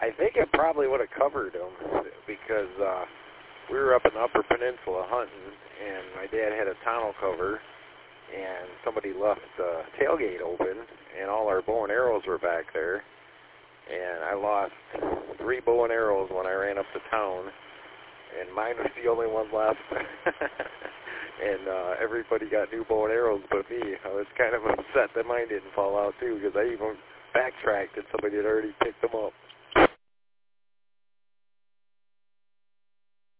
I think it probably would have covered them because we were up in the Upper Peninsula hunting, and my dad had a tonneau cover, and somebody left the tailgate open, and all our bow and arrows were back there. And I lost 3 bow and arrows when I ran up to town, and mine was the only one left. And everybody got new bow and arrows but me. I was kind of upset that mine didn't fall out too, because I even backtracked and somebody had already picked them up.